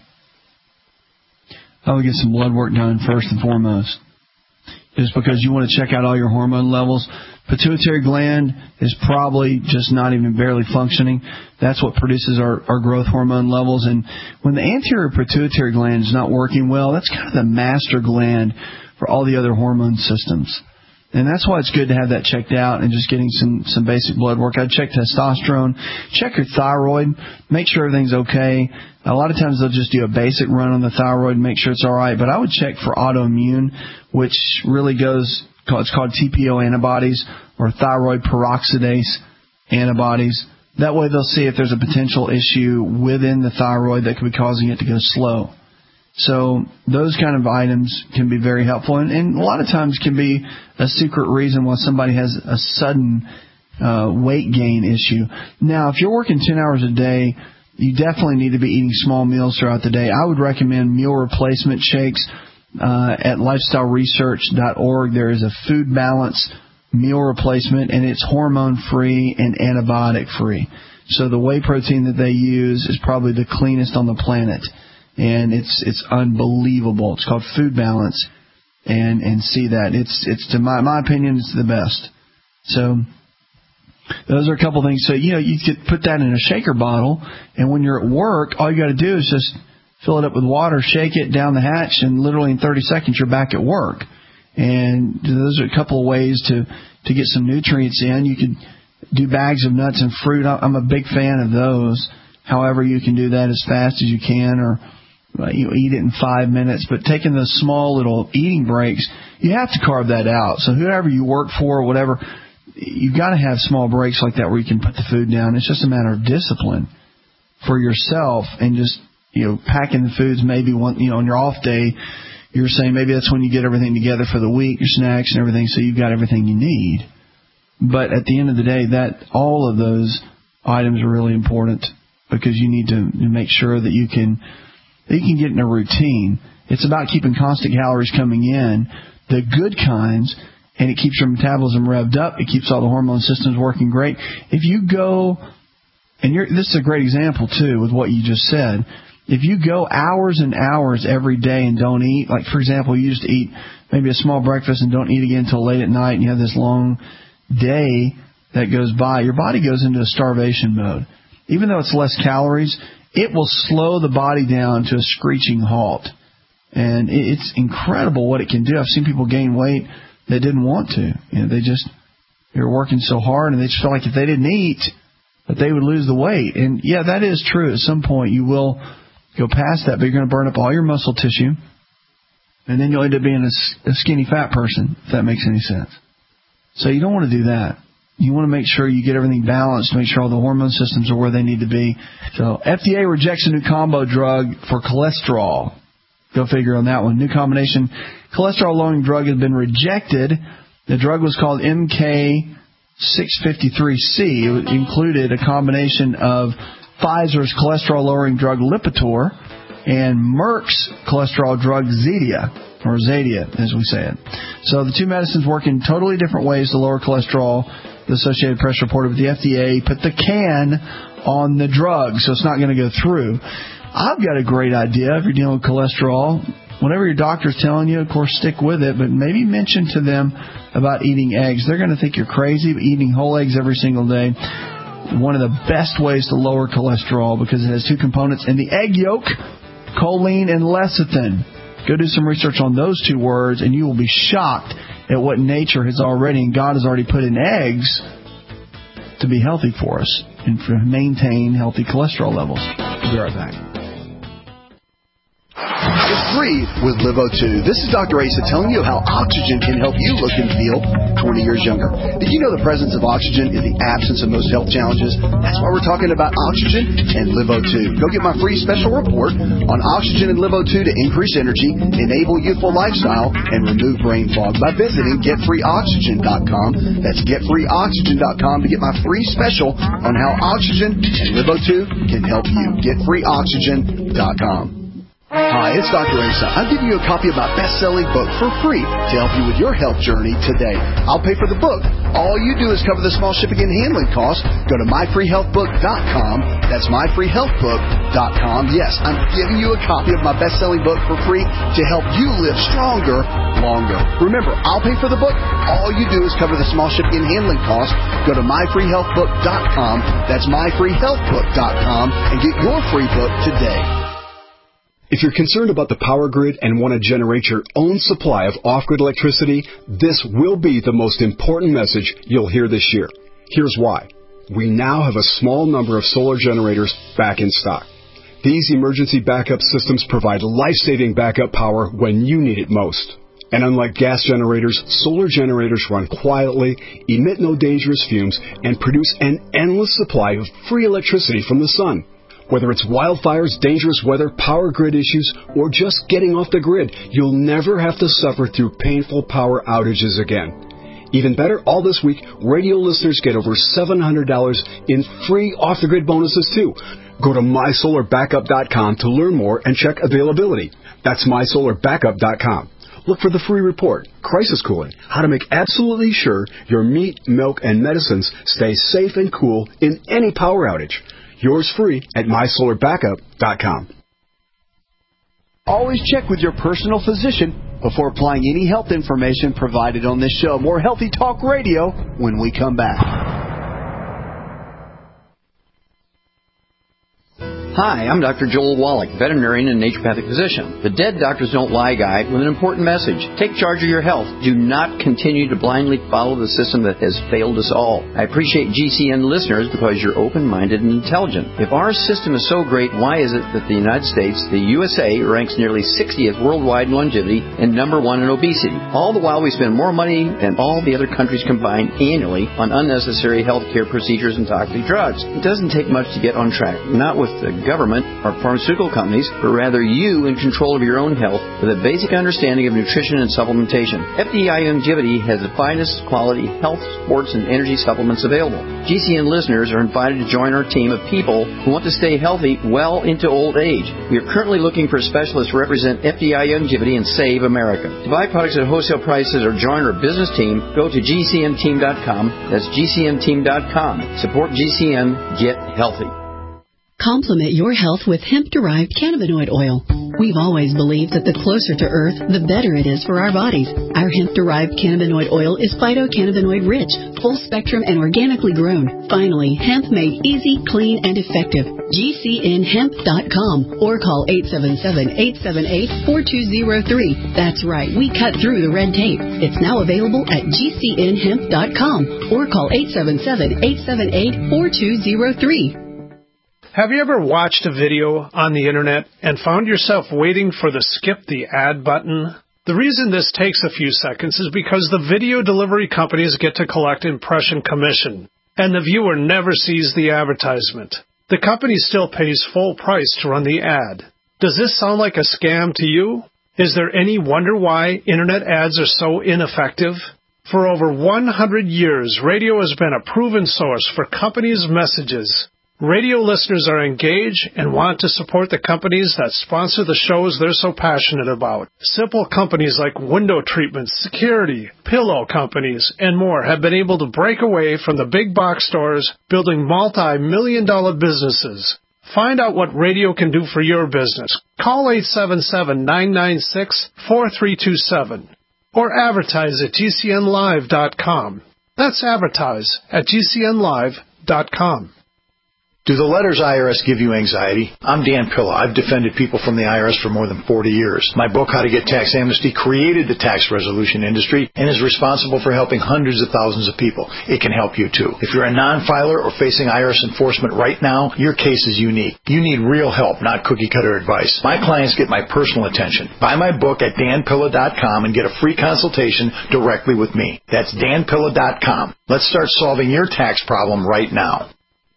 I would get some blood work done first and foremost. Just because you want to check out all your hormone levels. Pituitary gland is probably just not even barely functioning. That's what produces our, our growth hormone levels. And when the anterior pituitary gland is not working well, that's kind of the master gland for all the other hormone systems. And that's why it's good to have that checked out and just getting some, some basic blood work. I'd check testosterone, check your thyroid, make sure everything's okay. A lot of times they'll just do a basic run on the thyroid and make sure it's all right. But I would check for autoimmune, which really goes, it's called T P O antibodies or thyroid peroxidase antibodies. That way they'll see if there's a potential issue within the thyroid that could be causing it to go slow. So those kind of items can be very helpful, and, and a lot of times can be a secret reason why somebody has a sudden uh, weight gain issue. Now, if you're working ten hours a day, you definitely need to be eating small meals throughout the day. I would recommend meal replacement shakes uh, at lifestyle research dot org. There is a food balance meal replacement, and it's hormone-free and antibiotic-free. So the whey protein that they use is probably the cleanest on the planet. And it's it's unbelievable. It's called Food Balance, and and see that it's it's to my my opinion it's the best. So those are a couple things. So you know you could put that in a shaker bottle, and when you're at work, all you got to do is just fill it up with water, shake it down the hatch, and literally in thirty seconds you're back at work. And those are a couple of ways to to get some nutrients in. You could do bags of nuts and fruit. I'm a big fan of those. However, you can do that as fast as you can, or you eat it in five minutes, but taking those small little eating breaks, you have to carve that out. So whoever you work for or whatever, you've got to have small breaks like that where you can put the food down. It's just a matter of discipline for yourself and just, you know, packing the foods maybe one, you know, on your off day, you're saying maybe that's when you get everything together for the week, your snacks and everything, so you've got everything you need. But at the end of the day, that all of those items are really important because you need to make sure that you can that you can get in a routine. It's about keeping constant calories coming in, the good kinds, and it keeps your metabolism revved up. It keeps all the hormone systems working great. If you go, and you're, this is a great example, too, with what you just said. If you go hours and hours every day and don't eat, like, for example, you used to eat maybe a small breakfast and don't eat again until late at night, and you have this long day that goes by, your body goes into a starvation mode. Even though it's less calories, it will slow the body down to a screeching halt. And it's incredible what it can do. I've seen people gain weight that didn't want to. You know, they just, they were working so hard and they just felt like if they didn't eat, that they would lose the weight. And yeah, that is true. At some point you will go past that, but you're going to burn up all your muscle tissue. And then you'll end up being a, a skinny fat person, if that makes any sense. So you don't want to do that. You want to make sure you get everything balanced, make sure all the hormone systems are where they need to be. So F D A rejects a new combo drug for cholesterol. Go figure on that one. New combination cholesterol-lowering drug has been rejected. The drug was called M K six fifty-three C. It included a combination of Pfizer's cholesterol-lowering drug Lipitor and Merck's cholesterol drug Zetia, or Zadia, as we say it. So the two medicines work in totally different ways to lower cholesterol. The Associated Press reported with the F D A put the can on the drug, so it's not going to go through. I've got a great idea if you're dealing with cholesterol. Whatever your doctor's telling you, of course, stick with it, but maybe mention to them about eating eggs. They're going to think you're crazy, but eating whole eggs every single day, one of the best ways to lower cholesterol because it has two components in the egg yolk, choline and lecithin. Go do some research on those two words, and you will be shocked at what nature has already and God has already put in eggs to be healthy for us and to maintain healthy cholesterol levels. We'll be right back. It's free with Live O two. This is Doctor Asa telling you how oxygen can help you look and feel twenty years younger. Did you know the presence of oxygen is the absence of most health challenges? That's why we're talking about oxygen and Live O two. Go get my free special report on oxygen and Live O two to increase energy, enable youthful lifestyle, and remove brain fog by visiting get free oxygen dot com. That's get free oxygen dot com to get my free special on how oxygen and Live O two can help you. get free oxygen dot com. Hi, it's Doctor Asa. I'm giving you a copy of my best-selling book for free to help you with your health journey today. I'll pay for the book. All you do is cover the small shipping and handling costs. Go to my free health book dot com. That's my free health book dot com. Yes, I'm giving you a copy of my best-selling book for free to help you live stronger, longer. Remember, I'll pay for the book. All you do is cover the small shipping and handling costs. Go to my free health book dot com. That's my free health book dot com and get your free book today. If you're concerned about the power grid and want to generate your own supply of off-grid electricity, this will be the most important message you'll hear this year. Here's why. We now have a small number of solar generators back in stock. These emergency backup systems provide life-saving backup power when you need it most. And unlike gas generators, solar generators run quietly, emit no dangerous fumes, and produce an endless supply of free electricity from the sun. Whether it's wildfires, dangerous weather, power grid issues, or just getting off the grid, you'll never have to suffer through painful power outages again. Even better, all this week, radio listeners get over seven hundred dollars in free off-the-grid bonuses, too. Go to my solar backup dot com to learn more and check availability. That's my solar backup dot com. Look for the free report, Crisis Cooling, how to make absolutely sure your meat, milk, and medicines stay safe and cool in any power outage. Yours free at my solar backup dot com. Always check with your personal physician before applying any health information provided on this show. More Healthy Talk Radio when we come back. Hi, I'm Doctor Joel Wallach, veterinarian and naturopathic physician. The Dead Doctors Don't Lie guide with an important message. Take charge of your health. Do not continue to blindly follow the system that has failed us all. I appreciate G C N listeners because you're open-minded and intelligent. If our system is so great, why is it that the United States, the U S A, ranks nearly sixtieth worldwide in longevity and number one in obesity? All the while we spend more money than all the other countries combined annually on unnecessary health care procedures and toxic drugs. It doesn't take much to get on track. Not with the government or pharmaceutical companies, but rather you in control of your own health with a basic understanding of nutrition and supplementation. F D I Longevity has the finest quality health, sports, and energy supplements available. G C N listeners are invited to join our team of people who want to stay healthy well into old age. We are currently looking for specialists to represent F D I Longevity and Save America. To buy products at wholesale prices or join our business team, go to G C N team dot com. That's G C N team dot com. Support G C N. Get healthy. Complement your health with hemp-derived cannabinoid oil. We've always believed that the closer to Earth, the better it is for our bodies. Our hemp-derived cannabinoid oil is phytocannabinoid-rich, full-spectrum, and organically grown. Finally, hemp made easy, clean, and effective. G C N hemp dot com or call eight seven seven, eight seven eight, four two zero three. That's right, we cut through the red tape. It's now available at G C N hemp dot com or call eight seven seven, eight seven eight, four two zero three. Have you ever watched a video on the internet and found yourself waiting for the skip the ad button? The reason this takes a few seconds is because the video delivery companies get to collect impression commission, and the viewer never sees the advertisement. The company still pays full price to run the ad. Does this sound like a scam to you? Is there any wonder why internet ads are so ineffective? For over one hundred years, radio has been a proven source for companies' messages. Radio listeners are engaged and want to support the companies that sponsor the shows they're so passionate about. Simple companies like window treatments, security, pillow companies, and more have been able to break away from the big box stores, building multi-million dollar businesses. Find out what radio can do for your business. Call eight seven seven, nine nine six, four three two seven or advertise at G C N live dot com. That's advertise at G C N live dot com. Do the letters I R S give you anxiety? I'm Dan Pilla. I've defended people from the I R S for more than forty years. My book, How to Get Tax Amnesty, created the tax resolution industry and is responsible for helping hundreds of thousands of people. It can help you, too. If you're a non-filer or facing I R S enforcement right now, your case is unique. You need real help, not cookie-cutter advice. My clients get my personal attention. Buy my book at dan pilla dot com and get a free consultation directly with me. That's dan pilla dot com. Let's start solving your tax problem right now.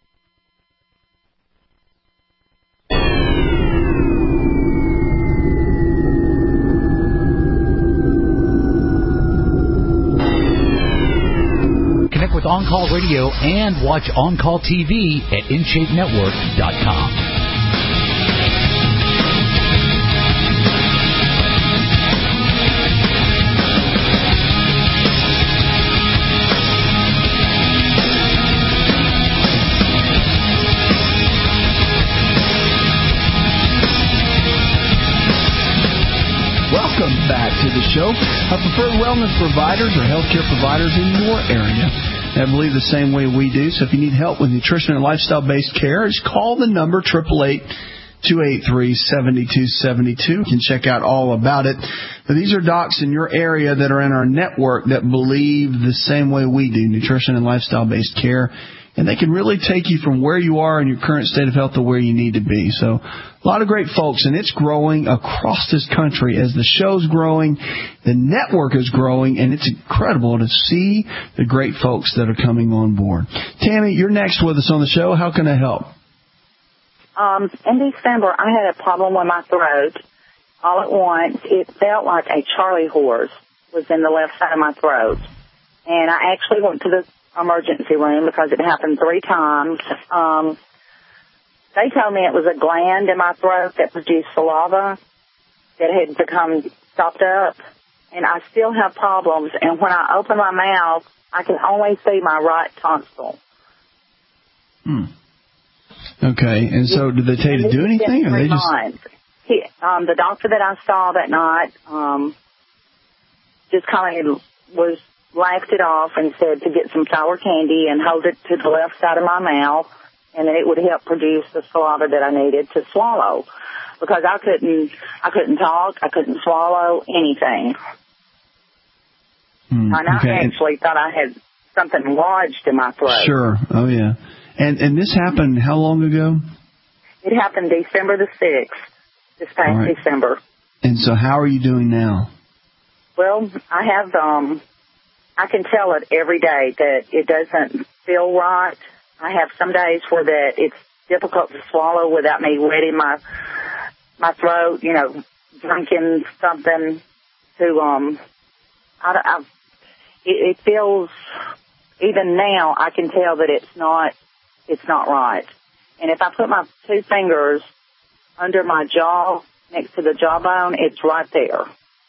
Connect with On Call Radio and watch On Call T V at in shape network dot com. Welcome back to the show. Our preferred wellness providers or healthcare providers in your area that believe the same way we do. So if you need help with nutrition and lifestyle-based care, just call the number eight eight eight, two eight three, seven two seven two. You can check out all about it. But these are docs in your area that are in our network that believe the same way we do, nutrition and lifestyle-based care. And they can really take you from where you are in your current state of health to where you need to be. So a lot of great folks, and it's growing across this country as the show's growing, the network is growing, and it's incredible to see the great folks that are coming on board. Tammy, you're next with us on the show. How can I help? Um, in December, I had a problem with my throat. All at once, it felt like a Charlie horse was in the left side of my throat. And I actually went to the emergency room because it happened three times. Um, they told me it was a gland in my throat that produced saliva that had become stopped up, and I still have problems. And when I open my mouth, I can only see my right tonsil. Hmm. Okay, and so did they tell you to do anything, or they just? He, um, the doctor that I saw that night um, just kind of was. laughed it off and said to get some sour candy and hold it to the left side of my mouth, and it would help produce the saliva that I needed to swallow, because I couldn't, I couldn't talk, I couldn't swallow anything. Mm, and I okay. actually thought I had something lodged in my throat. Sure. Oh yeah. And and this happened how long ago? It happened December the sixth, this past right. December. And so, how are you doing now? Well, I have um. I can tell it every day that it doesn't feel right. I have some days where that it's difficult to swallow without me wetting my my throat, you know, drinking something to, um, I, I, it, it feels, even now, I can tell that it's not, it's not right. And if I put my two fingers under my jaw, next to the jawbone, it's right there.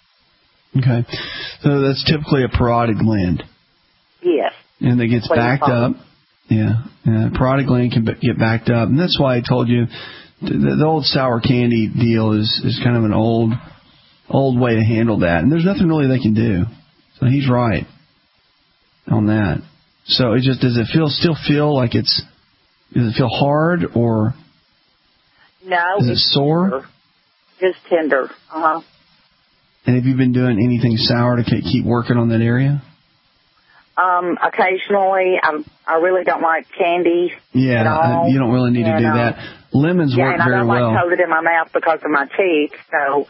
Okay. So that's typically a parotid gland. Yes. And it gets backed up. Yeah. yeah. Parotid gland can get backed up. And that's why I told you the, the old sour candy deal is, is kind of an old old way to handle that. And there's nothing really they can do. So he's right on that. So it just, does it feel still feel like it's, does it feel hard or no? Is it sore? Tender. Just tender. Uh-huh. And have you been doing anything sour to keep working on that area? Um, occasionally. I'm, I really don't like candy. Yeah, at all. you don't really need and, to do uh, that. Lemons yeah, work and very I don't well. like to hold it in my mouth because of my teeth. So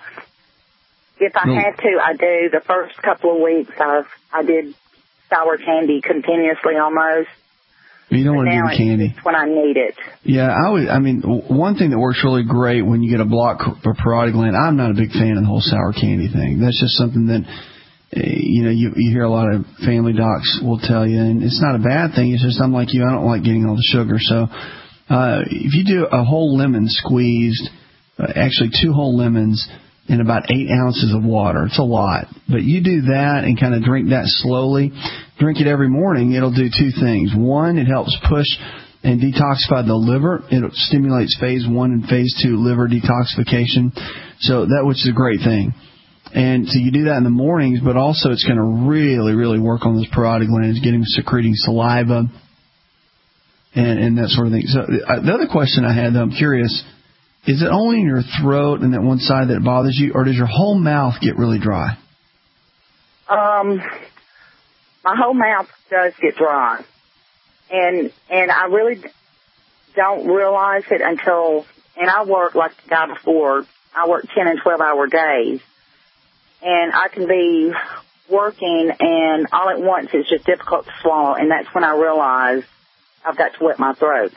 if I well, had to, I do. The first couple of weeks, I I did sour candy continuously almost. You don't want to do the candy. It's when I need it. Yeah, I would. I mean, one thing that works really great when you get a block for parotid gland. I'm not a big fan of the whole sour candy thing. That's just something that you know you you hear a lot of family docs will tell you, and it's not a bad thing. It's just I'm like you. I don't like getting all the sugar. So uh, if you do a whole lemon squeezed, uh, actually two whole lemons in about eight ounces of water. It's a lot. But you do that and kind of drink that slowly. Drink it every morning. It'll do two things. One, it helps push and detoxify the liver. It stimulates phase one and phase two liver detoxification. So that, which is a great thing. And so you do that in the mornings, but also it's going to really, really work on those parotid glands, getting secreting saliva. and, and that sort of thing. So uh, the other question I had, though, I'm curious, is it only in your throat and that one side that bothers you, or does your whole mouth get really dry? Um, my whole mouth does get dry, and and I really don't realize it until, and I work like the guy before, I work ten and twelve hour days, and I can be working and all at once it's just difficult to swallow, and that's when I realize I've got to wet my throat.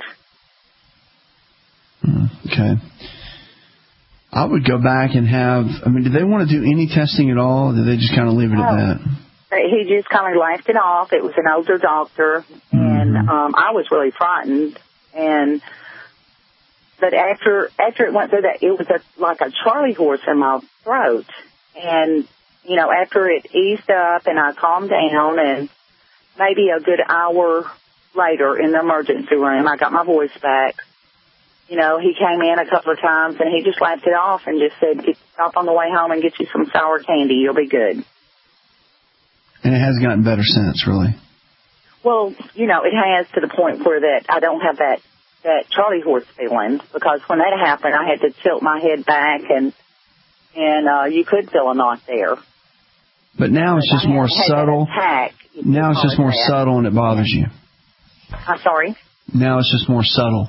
Okay. I would go back and have, I mean, did they want to do any testing at all, or did they just kind of leave it oh, at that? He just kind of laughed it off. It was an older doctor, and mm-hmm. um, I was really frightened. And but after after it went through that, it was a, like a Charlie horse in my throat. And, you know, after it eased up and I calmed down, and maybe a good hour later in the emergency room, I got my voice back. You know, he came in a couple of times, and he just laughed it off and just said, stop on the way home and get you some sour candy. You'll be good. And it has gotten better since, really. Well, you know, it has to the point where that I don't have that, that Charlie horse feeling, because when that happened, I had to tilt my head back, and and uh, you could feel a knot there. But now it's just more subtle. Attack, now it's just more that. subtle, and it bothers you. I'm sorry? Now it's just more subtle.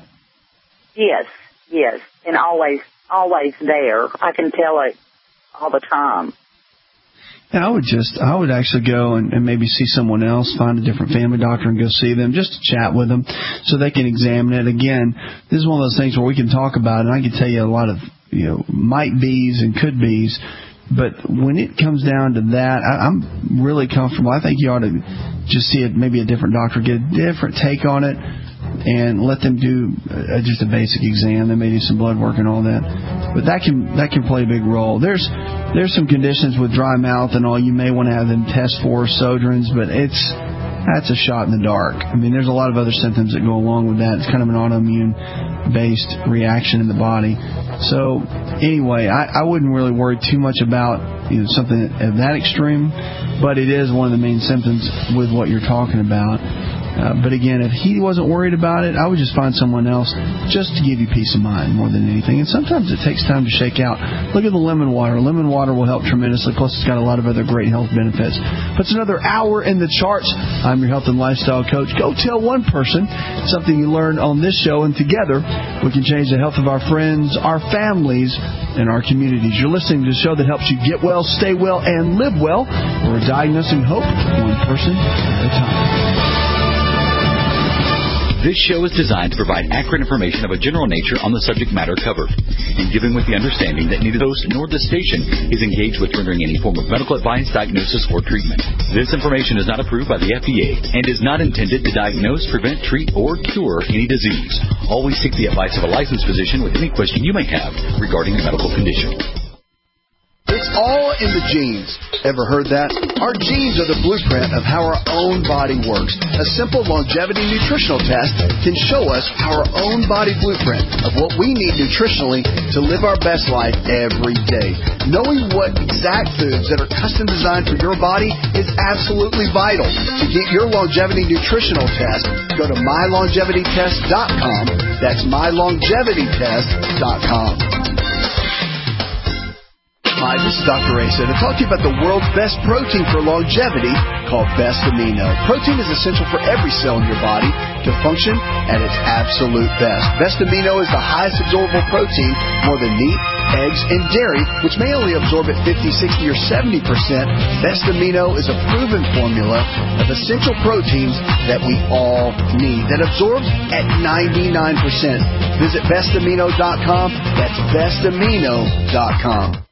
Yes, yes, and always, always there. I can tell it all the time. And I would just, I would actually go and, and maybe see someone else, find a different family doctor and go see them, just to chat with them so they can examine it. Again, this is one of those things where we can talk about it, and I can tell you a lot of, you know, might be's and could be's, but when it comes down to that, I, I'm really comfortable. I think you ought to just see it, maybe a different doctor, get a different take on it, and let them do uh, just a basic exam. They may do some blood work and all that, but that can that can play a big role. There's there's some conditions with dry mouth and all you may want to have them test for, Sjögren's, but it's that's a shot in the dark. I mean, there's a lot of other symptoms that go along with that. It's kind of an autoimmune-based reaction in the body. So anyway, I, I wouldn't really worry too much about, you know, something at that extreme, but it is one of the main symptoms with what you're talking about. Uh, but again, if he wasn't worried about it, I would just find someone else just to give you peace of mind more than anything. And sometimes it takes time to shake out. Look at the lemon water. Lemon water will help tremendously. Plus, it's got a lot of other great health benefits. But it's another hour in the charts. I'm your health and lifestyle coach. Go tell one person something you learned on this show, and together we can change the health of our friends, our families, and our communities. You're listening to the show that helps you get well, stay well, and live well. We're diagnosing hope one person at a time. This show is designed to provide accurate information of a general nature on the subject matter covered, and given with the understanding that neither the host nor the station is engaged with rendering any form of medical advice, diagnosis, or treatment. This information is not approved by the F D A and is not intended to diagnose, prevent, treat, or cure any disease. Always seek the advice of a licensed physician with any question you may have regarding a medical condition. It's all in the genes. Ever heard that? Our genes are the blueprint of how our own body works. A simple longevity nutritional test can show us our own body blueprint of what we need nutritionally to live our best life every day. Knowing what exact foods that are custom designed for your body is absolutely vital. To get your longevity nutritional test, go to my longevity test dot com. That's my longevity test dot com. Hi, this is Doctor Asa to talk to you about the world's best protein for longevity called Best Amino. Protein is essential for every cell in your body to function at its absolute best. Best Amino is the highest absorbable protein, more than meat, eggs, and dairy, which may only absorb at fifty, sixty, or seventy percent. Best Amino is a proven formula of essential proteins that we all need that absorbs at ninety-nine percent. Visit best amino dot com. That's best amino dot com.